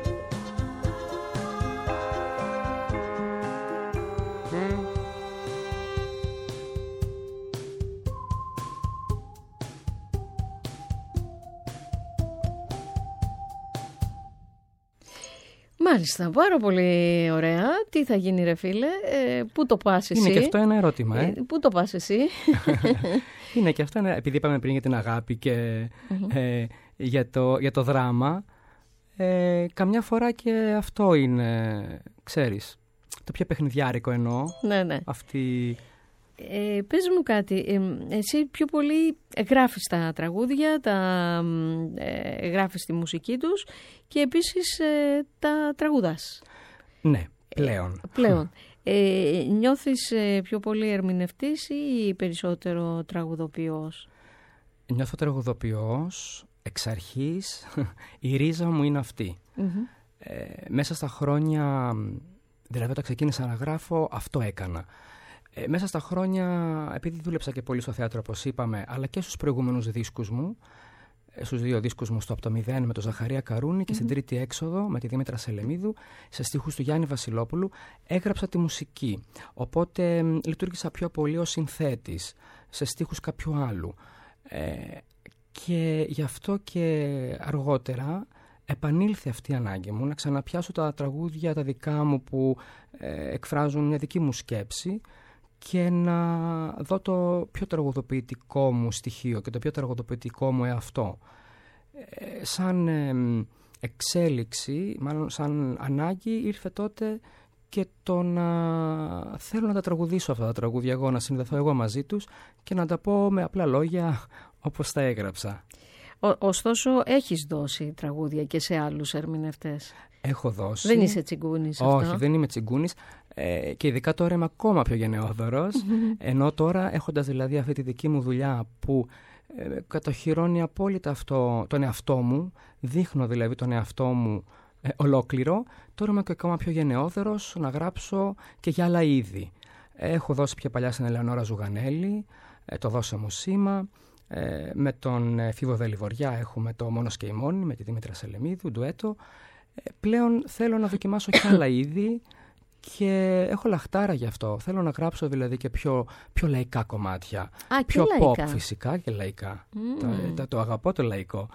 Μάλιστα, πάρα πολύ ωραία. Τι θα γίνει ρε φίλε, ε, πού το πας εσύ? Είναι και αυτό ένα ερώτημα, ε. ε πού το πας εσύ? Είναι και αυτό ένα, επειδή είπαμε πριν για την αγάπη και mm-hmm. ε, για, το, για το δράμα, ε, καμιά φορά και αυτό είναι, ξέρεις, το πιο παιχνιδιάρικο εννοώ. Ναι, ναι. Αυτή... Ε, πες μου κάτι, ε, εσύ πιο πολύ γράφεις τα τραγούδια, τα, ε, γράφεις τη μουσική τους και επίσης ε, τα τραγουδάς. Ναι, πλέον. Ε, πλέον. Ε, νιώθεις ε, πιο πολύ ερμηνευτής ή περισσότερο τραγουδοποιός? Νιώθω τραγουδοποιός εξ αρχής, η ρίζα μου είναι αυτή. Mm-hmm. Ε, μέσα στα χρόνια, δηλαδή όταν ξεκίνησα να γράφω, αυτό έκανα. Ε, μέσα στα χρόνια, επειδή δούλεψα και πολύ στο θέατρο, όπως είπαμε, αλλά και στους προηγούμενους δίσκους μου, στους δύο δίσκους μου, στο «Από το μηδέν» με τον Ζαχαρία Καρούνη mm-hmm. και στην τρίτη έξοδο με τη Δήμητρα Σελεμίδου, σε στίχους του Γιάννη Βασιλόπουλου, έγραψα τη μουσική. Οπότε μ, λειτουργήσα πιο πολύ ως συνθέτης, σε στίχους κάποιου άλλου. Ε, και γι' αυτό και αργότερα επανήλθε αυτή η ανάγκη μου να ξαναπιάσω τα τραγούδια τα δικά μου που ε, εκφράζουν μια δική μου σκέψη και να δω το πιο τραγουδοποιητικό μου στοιχείο και το πιο τραγουδοποιητικό μου εαυτό. Ε, σαν ε, εξέλιξη, μάλλον σαν ανάγκη, ήρθε τότε και το να θέλω να τα τραγουδήσω αυτά τα τραγούδια εγώ, να συνδεθώ εγώ μαζί τους και να τα πω με απλά λόγια όπως τα έγραψα. Ο, ωστόσο, έχεις δώσει τραγούδια και σε άλλους ερμηνευτές. Έχω δώσει. Δεν είσαι τσιγκούνης αυτό. Όχι, δεν είμαι τσιγκούνης. Ε, και ειδικά τώρα είμαι ακόμα πιο γενναιόδωρος. Ενώ τώρα, έχοντας δηλαδή αυτή τη δική μου δουλειά που ε, κατοχυρώνει απόλυτα αυτό, τον εαυτό μου, δείχνω δηλαδή τον εαυτό μου ε, ολόκληρο, τώρα είμαι και ακόμα πιο γενναιόδωρος να γράψω και για άλλα είδη. Έχω δώσει πιο παλιά στην Ελεονόρα Ζουγανέλη, ε, το «Δώσε μου σήμα». Ε, με τον ε, Φίβο Δελιβοριά έχουμε το «Μόνος και η μόνη» με τη Δήμητρα Σελεμίδου, ντουέτο. Ε, πλέον θέλω να δοκιμάσω και άλλα είδη και έχω λαχτάρα γι' αυτό. Θέλω να γράψω δηλαδή και πιο, πιο λαϊκά κομμάτια. Α, πιο και pop λαϊκά. Φυσικά και λαϊκά. Mm. Το, το, το αγαπώ το λαϊκό.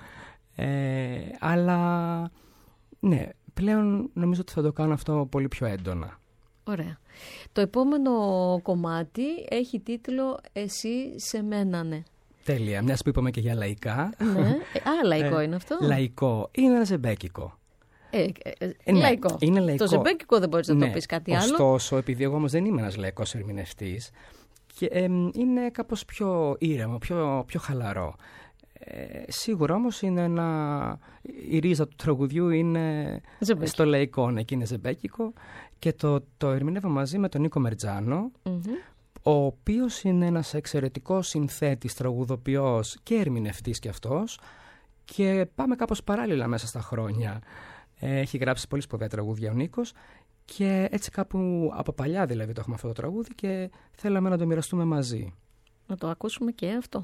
Ε, αλλά ναι, πλέον νομίζω ότι θα το κάνω αυτό πολύ πιο έντονα. Ωραία. Το επόμενο κομμάτι έχει τίτλο «Εσύ σε μένανε». Τέλεια. Μιας που είπαμε και για λαϊκά. Ναι. Α, λαϊκό είναι αυτό. Λαϊκό. Είναι ένα ζεμπέκικο. Ε, ε, ε, ναι, λαϊκό. Είναι λαϊκό. Το ζεμπέκικο δεν μπορείς να ναι. το πεις κάτι άλλο. Ωστόσο, επειδή εγώ όμως δεν είμαι ένας λαϊκός ερμηνευτής, και, ε, είναι κάπως πιο ήρεμο, πιο, πιο χαλαρό. Ε, σίγουρα όμως είναι ένα... η ρίζα του τραγουδιού είναι Ζεμπέκι. Στο λαϊκό, ναι, και είναι ζεμπέκικο. Και το, το ερμηνεύω μαζί με τον Νίκο Μερτζάνο, mm-hmm. ο οποίος είναι ένας εξαιρετικός συνθέτης, τραγουδοποιός και ερμηνευτής κι αυτός, και πάμε κάπως παράλληλα μέσα στα χρόνια. Έχει γράψει πολύ σπουδαία τραγούδια ο Νίκος και έτσι κάπου από παλιά δηλαδή το έχουμε αυτό το τραγούδι και θέλαμε να το μοιραστούμε μαζί. Να το ακούσουμε και αυτό.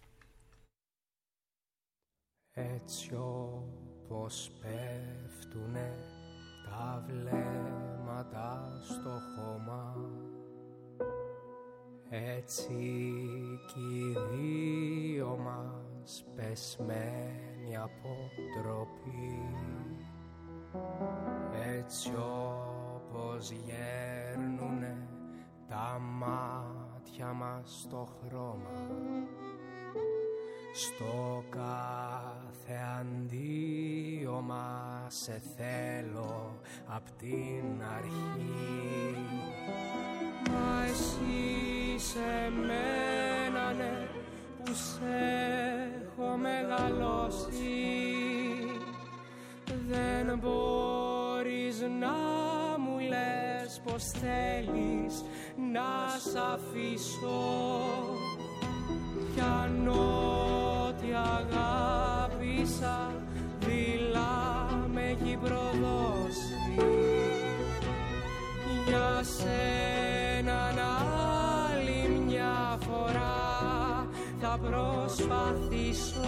Έτσι όπως πέφτουνε τα βλέμματα στο χώμα, έτσι κι οι δύο μας πεσμένοι από ντροπή, έτσι όπως γέρνουνε τα μάτια μας στο χρώμα, στο κάθε αντίωμα σε θέλω απ' την αρχή. Μα εσύ σε μένανε που σε έχω μεγαλώσει, δεν μπορείς να μου λες πως θέλεις να σ' αφήσω, κι αν ό,τι αγάπησα δειλά με έχει προδώσει, για σένα άλλη μια φορά θα προσπαθήσω.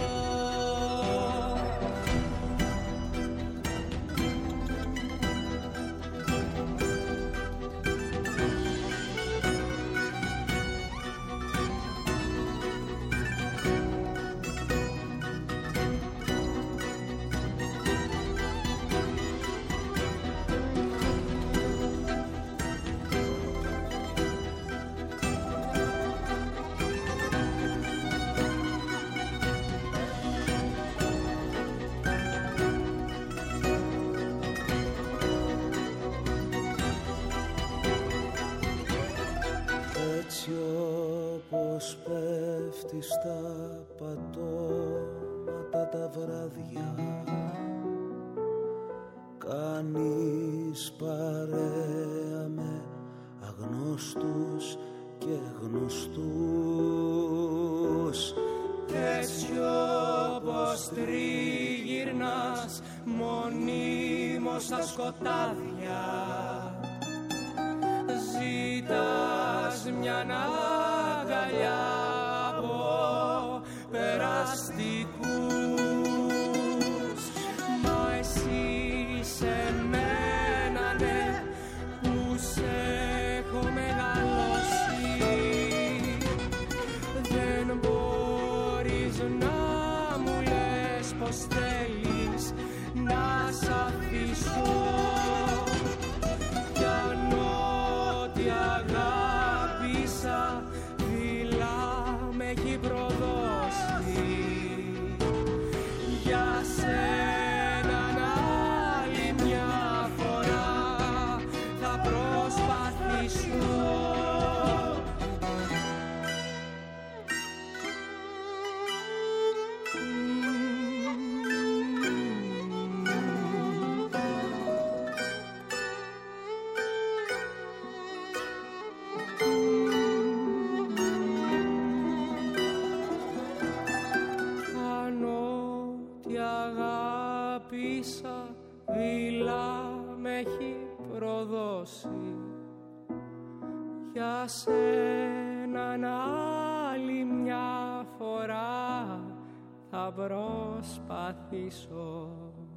Στα πατώματα τα βράδια κάνεις παρέα με αγνώστους και γνωστούς, έτσι όπως τριγυρνάς μονίμως πάνω στα σκοτάδια. Ζήτας μια αγκαλιά από περαστικούς, μα εσύ σε μένα, ναι, που σε έχω μεγαλώσει, δεν μπορείς να μου λες πως θέλεις να σ' αφήσω. Κι αν ό,τι αγάπησα δειλά με έχει προδώσει, για σένα άλλη μια φορά θα προσπαθήσω. Δειλά με έχει προδώσει, για σένα άλλη μια φορά θα προσπαθήσω.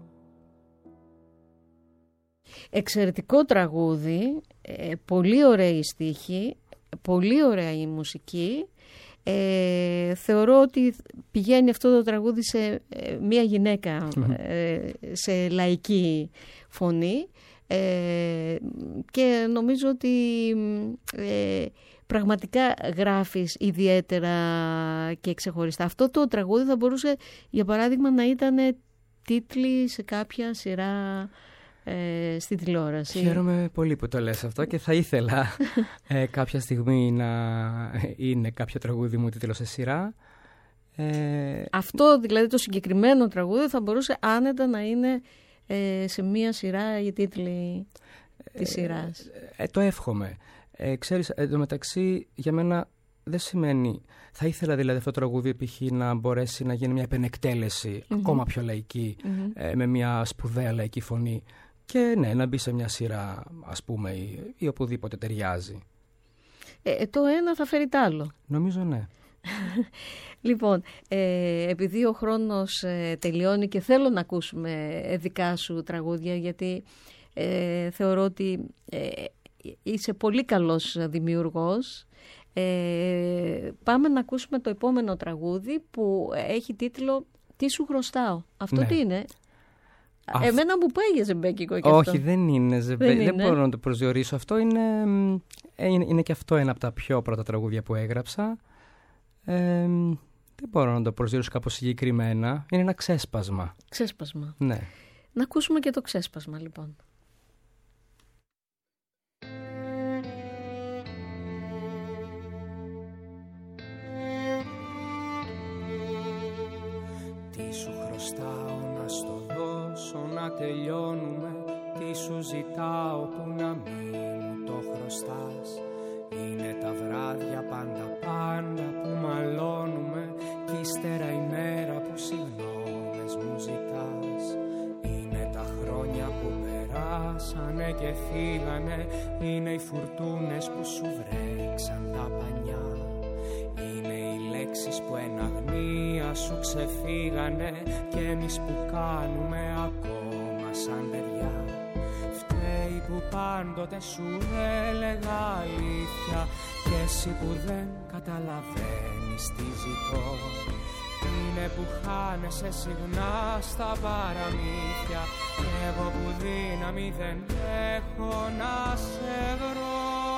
Εξαιρετικό τραγούδι, ε, πολύ ωραία η στίχη, πολύ ωραία η μουσική. Ε, θεωρώ ότι πηγαίνει αυτό το τραγούδι σε ε, μία γυναίκα, ε, σε λαϊκή φωνή, ε, και νομίζω ότι ε, πραγματικά γράφεις ιδιαίτερα και ξεχωριστά. Αυτό το τραγούδι θα μπορούσε, για παράδειγμα, να ήταν τίτλοι σε κάποια σειρά ε, στη τηλεόραση. Χαίρομαι πολύ που το λες αυτό και θα ήθελα ε, κάποια στιγμή να είναι κάποιο τραγούδι μου τίτλο σε σειρά. Ε, αυτό δηλαδή το συγκεκριμένο τραγούδι θα μπορούσε άνετα να είναι ε, σε μία σειρά οι τίτλοι της σειράς. Ε, ε, το εύχομαι. Ε, ξέρεις, εντωμεταξύ για μένα δεν σημαίνει... Θα ήθελα δηλαδή αυτό το τραγούδι π.χ. να μπορέσει να γίνει μια επενεκτέλεση mm-hmm. ακόμα πιο λαϊκή, mm-hmm. ε, με μια σπουδαία λαϊκή φωνή και ναι, να μπει σε μια σειρά, ας πούμε, ή, ή οπουδήποτε ταιριάζει. Ε, το ένα θα φέρει τ' άλλο. Νομίζω ναι. Λοιπόν, ε, επειδή ο χρόνος ε, τελειώνει και θέλω να ακούσουμε δικά σου τραγούδια, γιατί ε, θεωρώ ότι ε, είσαι πολύ καλός δημιουργός, ε, πάμε να ακούσουμε το επόμενο τραγούδι που έχει τίτλο «Τι σου χρωστάω». Αυτό ναι. Τι είναι? Α, Εμένα μου πάει για ζεμπέκικο και όχι, αυτό. δεν είναι ζεμπέκικο. Δεν, δεν μπορώ να το προσδιορίσω. Αυτό είναι, είναι, είναι και αυτό ένα από τα πιο πρώτα τραγούδια που έγραψα. Ε, δεν μπορώ να το προσδιορίσω κάπως συγκεκριμένα. Είναι ένα ξέσπασμα. Ξέσπασμα. Ναι. Να ακούσουμε και το ξέσπασμα, λοιπόν. Τι σου χρωστάω να στο δώσω να τελειώνουμε, τι σου ζητάω που να μην μου το χρωστάς. Είναι τα βράδια πάντα πάντα που μαλώνουμε κι ύστερα η μέρα που συγγνώμες μου ζητάς. Είναι τα χρόνια που περάσανε και φύγανε, είναι οι φουρτούνες που σου βρέξαν τα πανιά. Είναι οι λέξεις που εν αγνία σου ξεφύγανε και εμείς που κάνουμε ακόμα σαν παιδιά. Φταίει που πάντοτε σου έλεγα αλήθεια και εσύ που δεν καταλαβαίνεις τι ζητώ. Είναι που χάνεσαι συχνά στα παραμύθια και εγώ που δύναμη δεν έχω να σε βρω.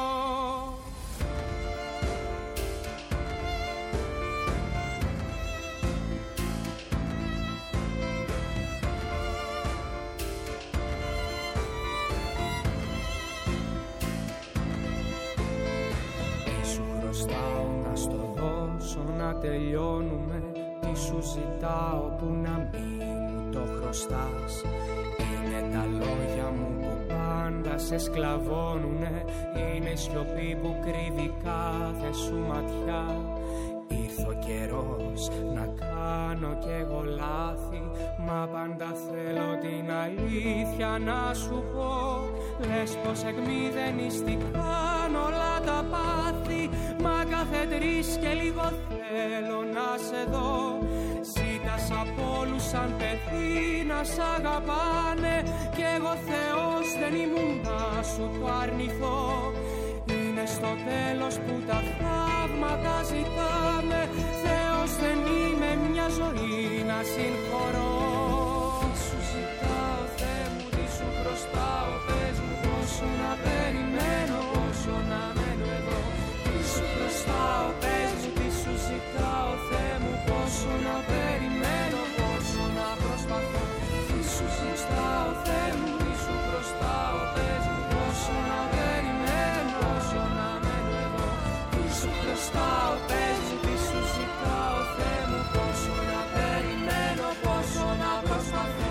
Να στο δώσω να τελειώνουμε, τι σου ζητάω που να μην μου το χρωστάς. Είναι τα λόγια μου που πάντα σε σκλαβώνουνε, είναι η σιωπή που κρύβει κάθε σου ματιά. Ήρθε ο καιρός να κάνω κι εγώ λάθη, μα πάντα θέλω την αλήθεια να σου πω. Λες πως εκμηδενιστικάν όλα τα πάθη, μα κάθε τρεις και λίγο θέλω να σε δω. Ζήτας από όλους σαν παιδί να σ' αγαπάνε, κι εγώ Θεός δεν ήμουν να σου το αρνηθώ. Είναι στο τέλος που τα θαύματα ζητάμε, Θεός δεν είμαι, μια ζωή να συγχωρώ. Τι σου ζητάω Θεέ μου, τι σου χρωστάω, πες μου πόσο να περιμένω, πόσο να μένω εδώ. Τι σου χρωστάω, πες μου, τι σου ζητάω Θεέ μου, πόσο να περιμένω, πόσο να προσπαθώ. Τι σου ζητάω Θεέ μου, τι σου χρωστάω, πες μου πόσο να περιμένω, πόσο να μένω εδώ. Τι σου χρωστάω, πες μου, τι σου ζητάω Θεέ μου, πόσο να περιμένω, πόσο να προσπαθώ.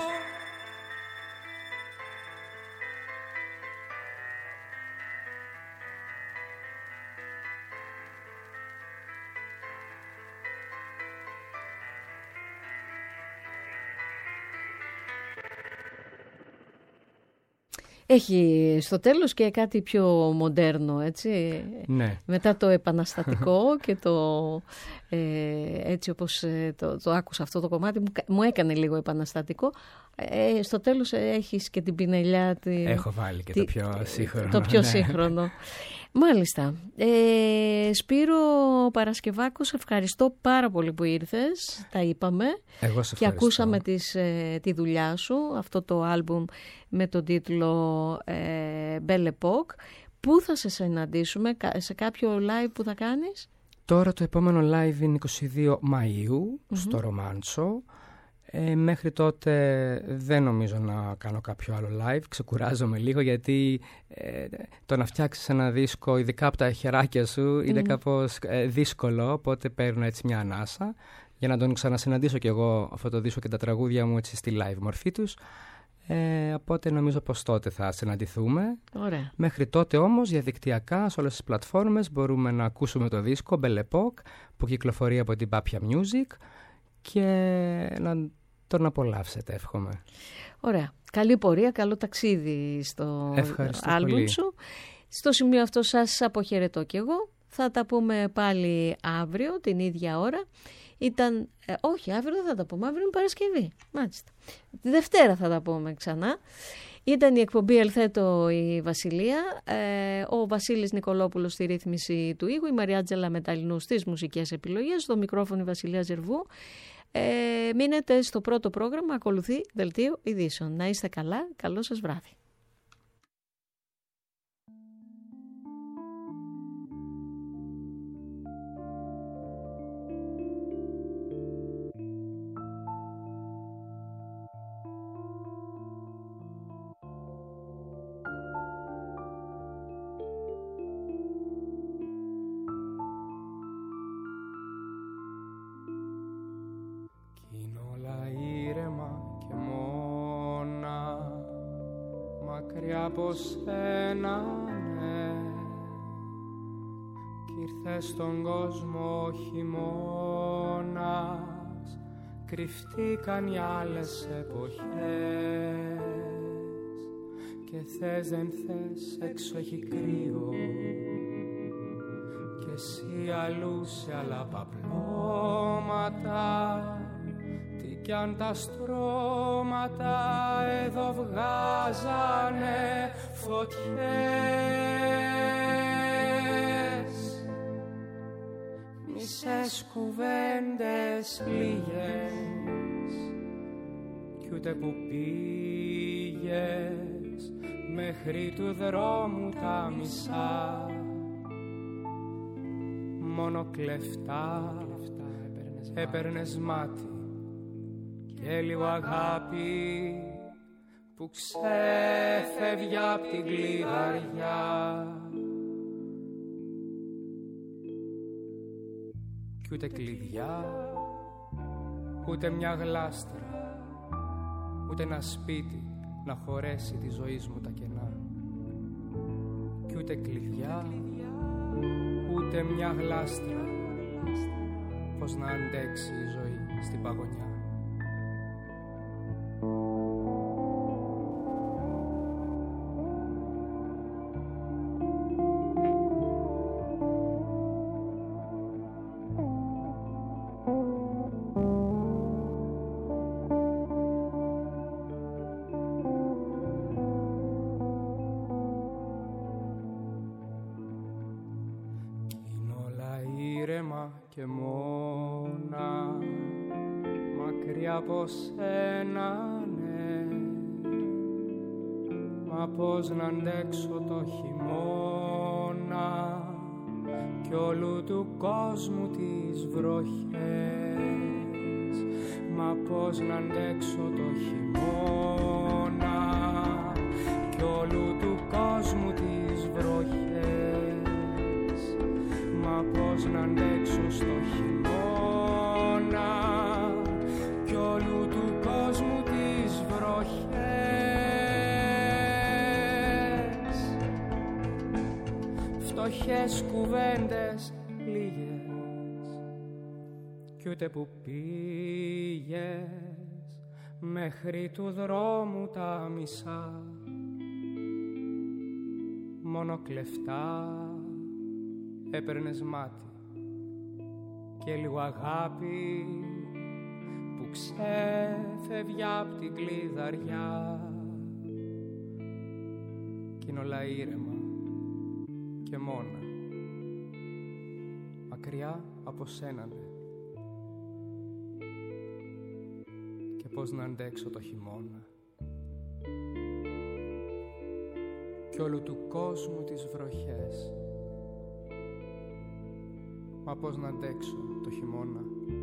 Έχει στο τέλος και κάτι πιο μοντέρνο, έτσι. Ναι. Μετά το επαναστατικό και το ε, έτσι όπως το, το άκουσα αυτό το κομμάτι μου, μου έκανε λίγο επαναστατικό. Ε, στο τέλος έχεις και την πινελιά. Τη, Έχω βάλει και τη, το πιο σύγχρονο. Το πιο ναι. σύγχρονο. Μάλιστα. Ε, Σπύρο Παρασκευάκος, ευχαριστώ πάρα πολύ που ήρθες. Τα είπαμε. Εγώ σε και ευχαριστώ. ακούσαμε τις, ε, τη δουλειά σου, αυτό το άλμπουμ με τον τίτλο ε, Belle Époque. Πού θα σε συναντήσουμε, σε κάποιο live που θα κάνεις? Τώρα το επόμενο live είναι είκοσι δύο Μαΐου mm-hmm. στο Ρομάντσο. Ε, μέχρι τότε δεν νομίζω να κάνω κάποιο άλλο live. Ξεκουράζομαι λίγο γιατί ε, το να φτιάξεις ένα δίσκο, ειδικά από τα χεράκια σου, mm. είναι κάπως ε, δύσκολο. Οπότε παίρνω έτσι μια ανάσα για να τον ξανασυναντήσω κι εγώ αυτό το δίσκο και τα τραγούδια μου έτσι στη live μορφή τους. Ε, οπότε νομίζω πως τότε θα συναντηθούμε. Ωραία. Μέχρι τότε όμως διαδικτυακά σε όλες τις πλατφόρμες μπορούμε να ακούσουμε το δίσκο Belle Époque που κυκλοφορεί από την Papia Music και να τον απολαύσετε, εύχομαι. Ωραία. Καλή πορεία, καλό ταξίδι στο άλμπουμ σου. Στο σημείο αυτό σας αποχαιρετώ κι εγώ. Θα τα πούμε πάλι αύριο την ίδια ώρα. Ήταν, ε, όχι, αύριο δεν θα τα πούμε, αύριο είναι Παρασκευή. Μάλιστα. Τη Δευτέρα θα τα πούμε ξανά. Ήταν η εκπομπή Ελθέτω η Βασιλεία, ε, ο Βασίλης Νικολόπουλος στη ρύθμιση του ήχου, η Μαριάτζελα Μεταλλινού στις μουσικές επιλογές, στο μικρόφωνο η Βασιλεία Ζερβού. Ε, μείνετε στο πρώτο πρόγραμμα, ακολουθεί Δελτίο Ειδήσεων. Να είστε καλά, καλό σας βράδυ. Από σένα, ναι, κι ήρθες στον κόσμο χειμώνας, κρυφτήκαν οι άλλες εποχές και θες δεν θες έξω έχει κρύο και εσύ αλλού σε άλλα παπλώματα. Τι κι αν τα στρώματα εδώ βγάζανε φωτιές, μισές κουβέντες λίγες κι ούτε που πήγες μέχρι του δρόμου τα μισά. Μόνο κλεφτά έπαιρνες μάτι και λίγο αγάπη που ξέφευγε απ' την κλειδαριά. Κι ούτε κλειδιά, ούτε μια γλάστρα, ούτε ένα σπίτι να χωρέσει τη ζωή μου τα κενά. Κι ούτε κλειδιά, ούτε μια γλάστρα, Πώς να αντέξει η ζωή στην παγωνιά. Και μόνα μακριά από σένα, ναι. Μα πώς να αντέξω το χειμώνα κι όλου του κόσμου τις βροχές. Μα πώς να αντέξω το χειμώνα κι όλου του κόσμου τις βροχές. Μα πώς να αντέξω στο χειμώνα κι όλου του κόσμου τις βροχές. Φτωχές κουβέντες λίγες κι ούτε που πήγες μέχρι του δρόμου τα μισά. Μόνο κλεφτά έπαιρνες μάτι και λίγο αγάπη που ξέφευγε απ' την κλειδαριά. Κι είναι όλα ήρεμα και μόνα μακριά από σένα, ναι. Και πώς να αντέξω το χειμώνα κι όλου του κόσμου τις βροχές. Μα πώς να αντέξω το χειμώνα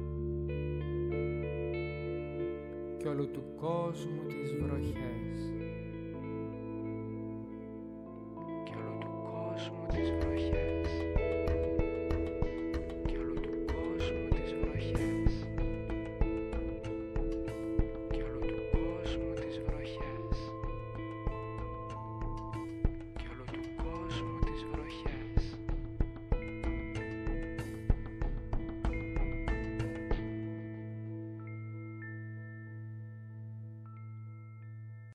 κι όλου του κόσμου τις βροχές. Κι όλου του κόσμου τις βροχές.